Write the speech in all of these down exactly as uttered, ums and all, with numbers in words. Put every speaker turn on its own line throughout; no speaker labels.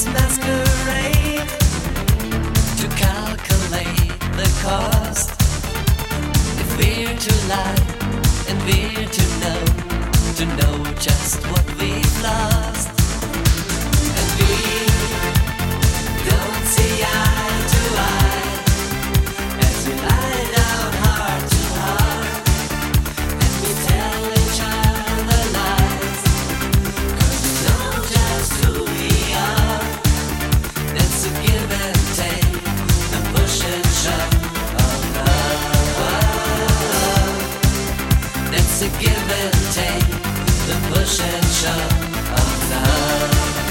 masquerade to calculate the cost. If we're to lie and we're to know, to know just what we've lost, and we don't see eye to eye as we lie down heart to heart, and we tell each other lies, 'cause we know just who we are. It's a give and take, the push and shove of love. It's a give and take, the push and shove of love.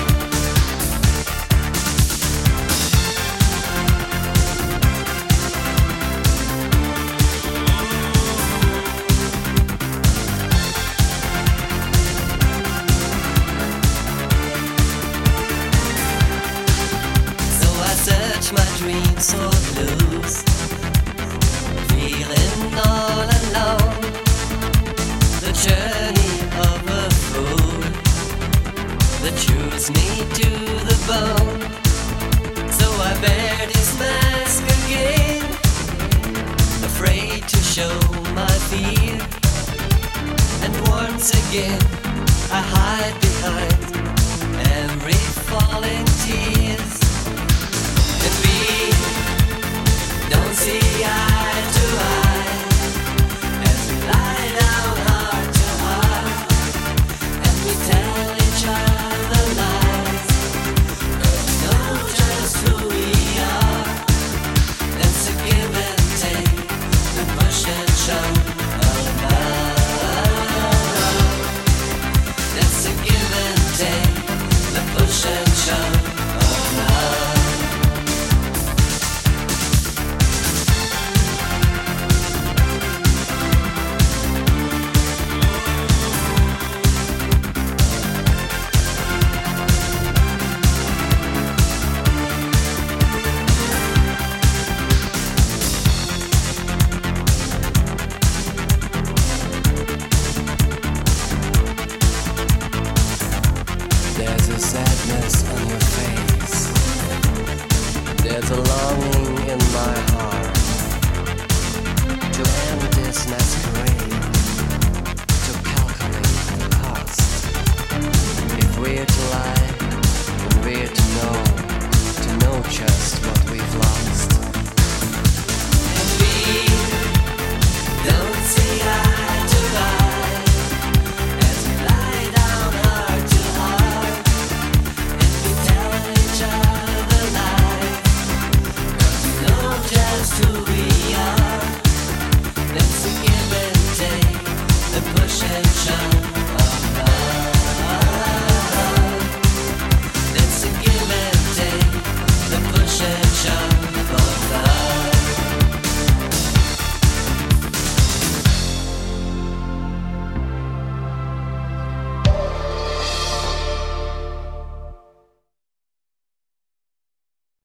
So I search my dreams for clues, feeling all alone. The journey of a fool that chews me to the bone. So I bear this mask again, afraid to show my fear. And once again I hide behind every falling tears. And we don't see eye to eye as we lie down heart to heart, and we tell each other lies, 'cause we know just who we are. It's a give and take, the push and shove of love. It's a give and take, the push and shove of love. There's a sadness on your face, there's a longing in my heart to end this masquerade, to calculate the cost. If we're